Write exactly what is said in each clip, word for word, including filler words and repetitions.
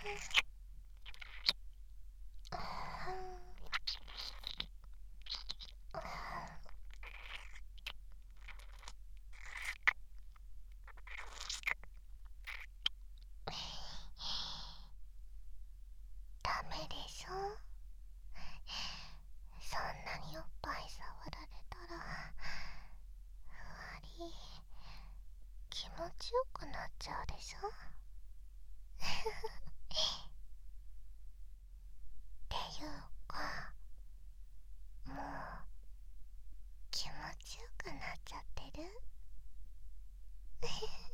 ダメでしょ。そんなにおっぱい触られたらふわり気持ちよくなっちゃうでしょ。っていうか、もう気持ちよくなっちゃってる。ね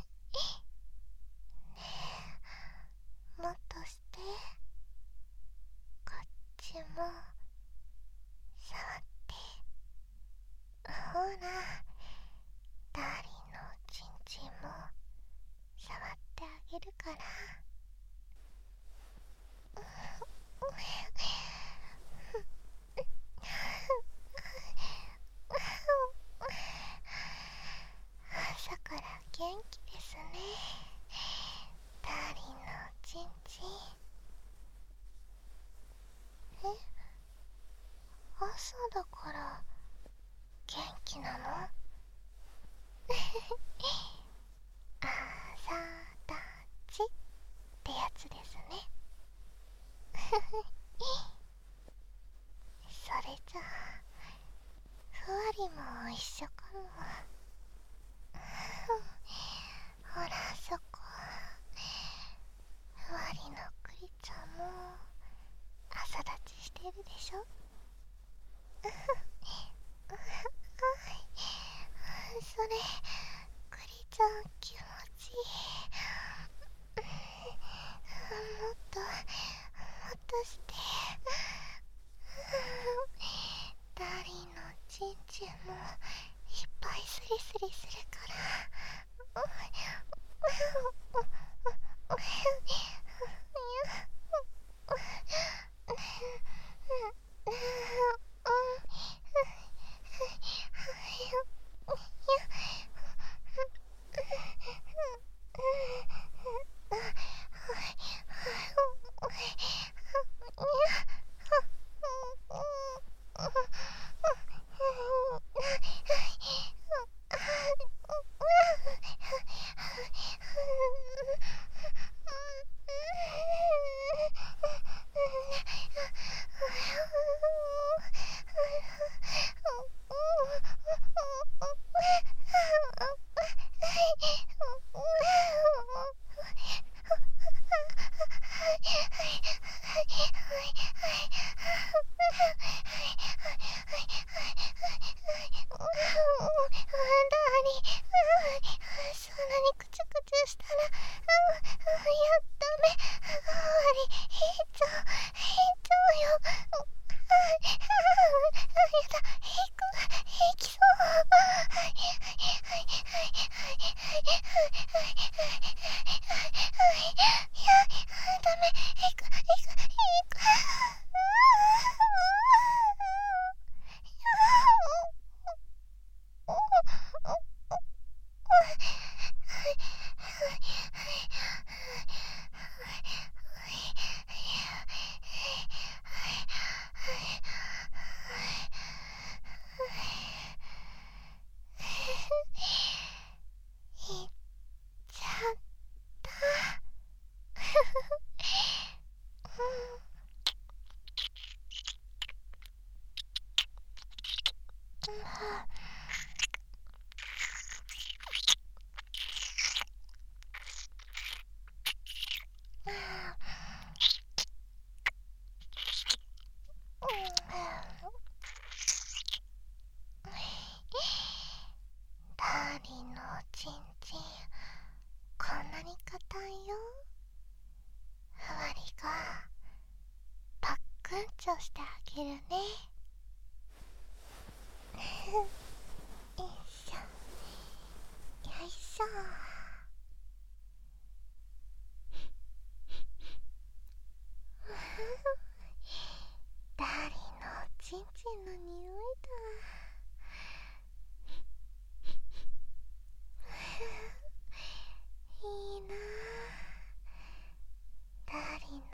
え、もっとして。こっちも触って。ほら、ダーリンのチンチンも触ってあげるから。朝から元気ですね、ダーリンのチンチン。え、朝だから元気なの？朝立ちってやつですね。それじゃあふわりも一緒かも。ほら、そこふわりのクリちゃんも朝立ちしてるでしょ。それクリちゃん気持ちいい。もっともっとして。ダーリンのチンチンもいっぱいスリスリするから。そんなにクチュクチュしたら、いや、ダメ。あり、ひいちゃう、ひいちゃうよ。やだ、ひく、ひきそう。はいはいはいはいはいはい。いや、ダメ。ひく、ひく、ひく。いっちゃった。ダーリンのおちんちん、こんなに硬いよ。ふわりがパックンチョしてあげるね。よいしょよいしょ。ダーリンのおちんちんの匂いだ。いいなあ、ダーリンの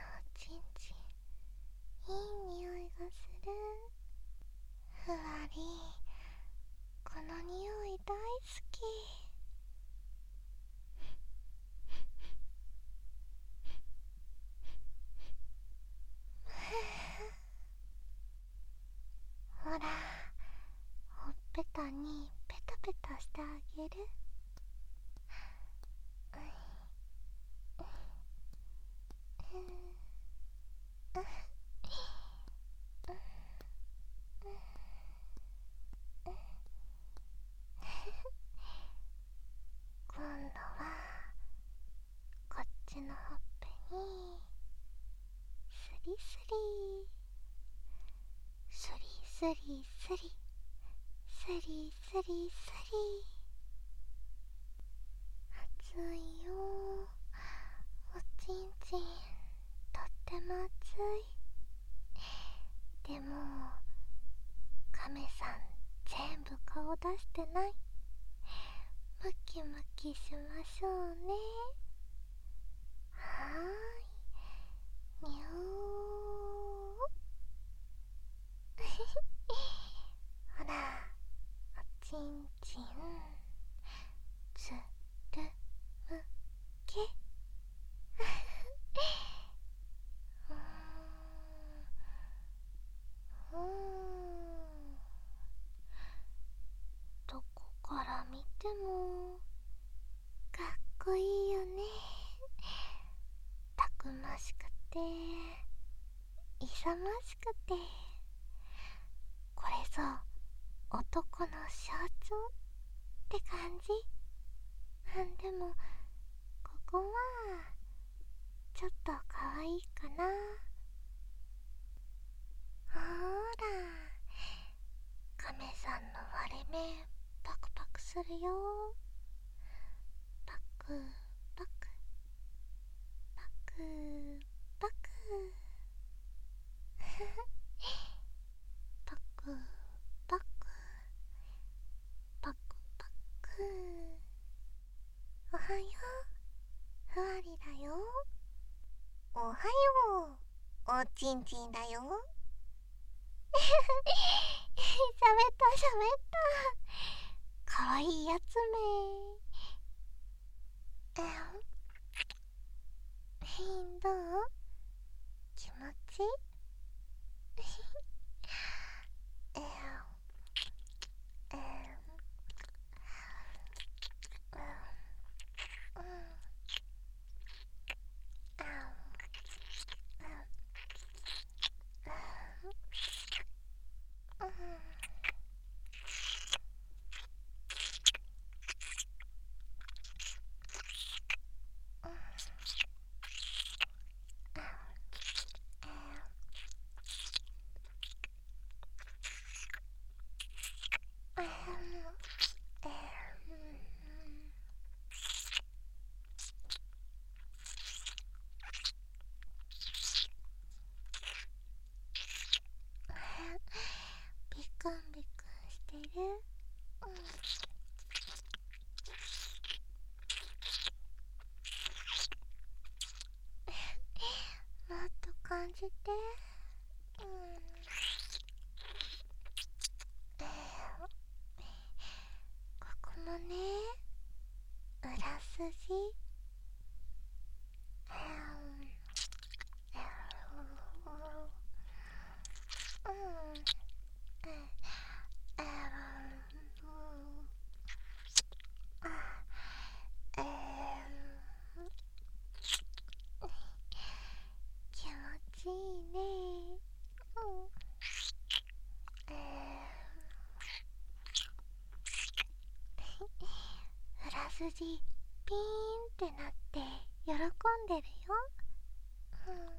ちのほっぺにスリスリスリスリスリスリスリスリ。暑いよおちんちん、とっても暑い。でもカメさん全部顔出してない。ムキムキしましょうね。はーい、にゅーほらおちんちんつるむけうーんうーんどこから見てもかっこいいよね。たくましくて勇ましくて、これぞ男の象徴って感じ。なんでもここはちょっとかわいいかな。ほーらカメさんの割れ目パクパクするよ。パクパクパクパクパクパクパクパク。おはよう、ふわりだよ。おはよう、おちんちんだよ。しゃべったしゃべった。かわいいやつめ。えんどう？気持ちいい？えんえんうんうんビクンビクンしてる。うんもっと感じて。うんえーここもね、裏筋。うん気持ちいいね。うん裏筋ピーンってなって喜んでるよ。うん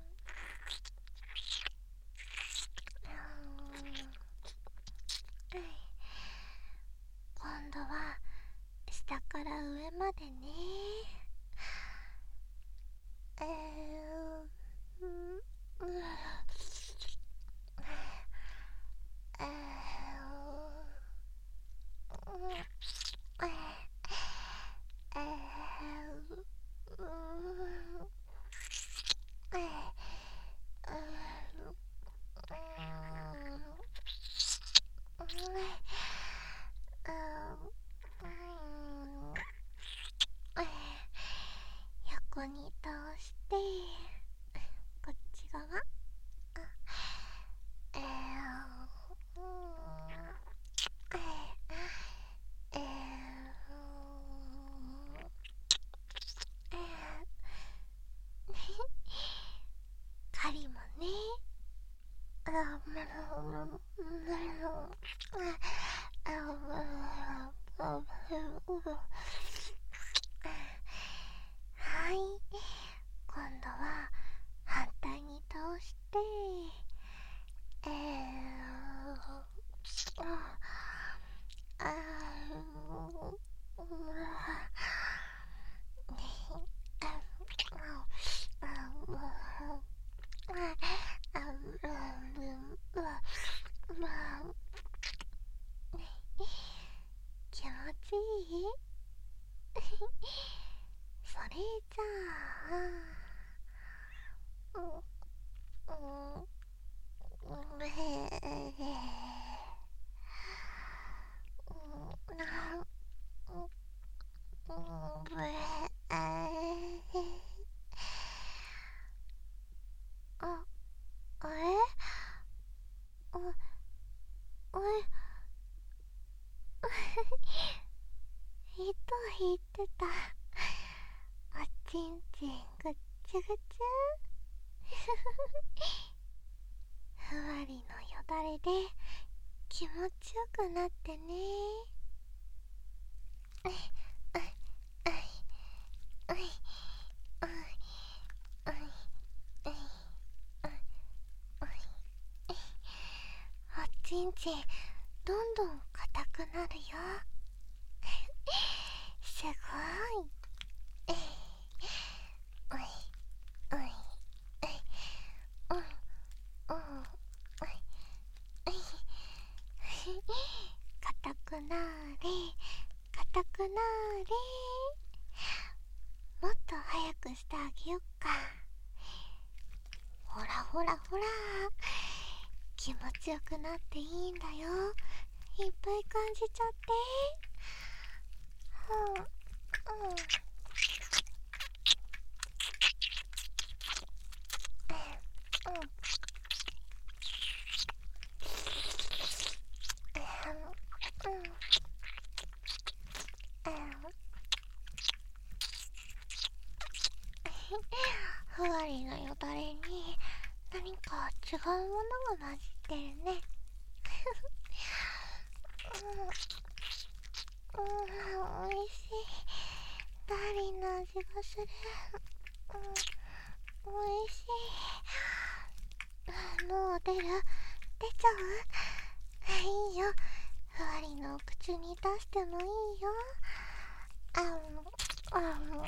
今度は下から上までね。えー、うんうんえーうんえーうんえ横に倒してこっち側。えーえーえー狩りもね。あはい、 気持ちいいそれじゃあ、うん、うん、うん、へえ、うん、なん、うん、うん、ぶえ、あ、あれあ、あれ糸引いてた。おちんちんぐっちゅぐちゅふわりのよだれで気持ちよくなってね。うい、うい、うい、うい、うい、うい、うい、おちんちんどんどん硬くなるよ。すごい。うい、うい、うい、うん、うん、うい、うい、硬くなーれ、硬くなーれ。もっと早くしてあげよっか。ほらほらほら、気持ちよくなっていいんだよ。いっぱい感じちゃって。うん、うん、うん、うん、ふわりのよだれに何か違うものが混じってるね。うん、うん、おいしい。ダーリンの味がする。うん、おいしい。もう出る？出ちゃう？いいよ。ふわりの口に出してもいいよ。あの、あの、うん、うん、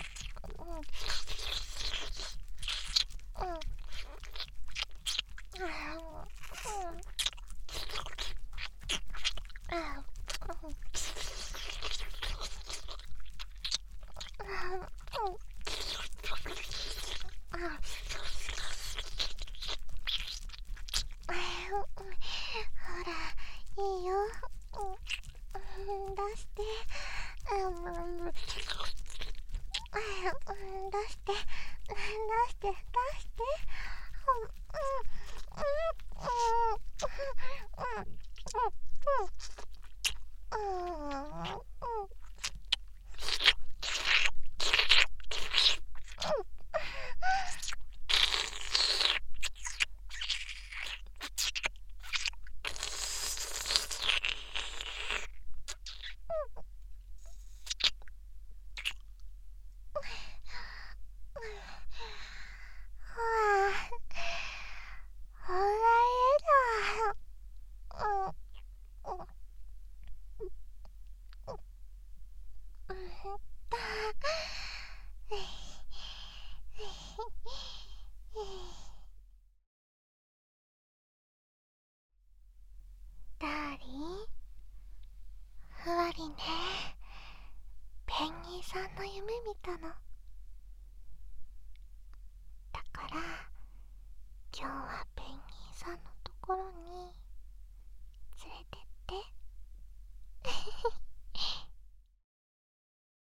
あの、うん、あ、うん、あ、うん、あ、ほら、いいよ。うん、出して。うん、うん、出して、出して、出して。うん、うん、うん、うん、うん、うん、うん、うん、ほら、ほら、えだ。うん、うん、うん、ダーリン、ふわりね、ペンギンさんの夢見たの。だから今日はペンギンさんのところに連れてって。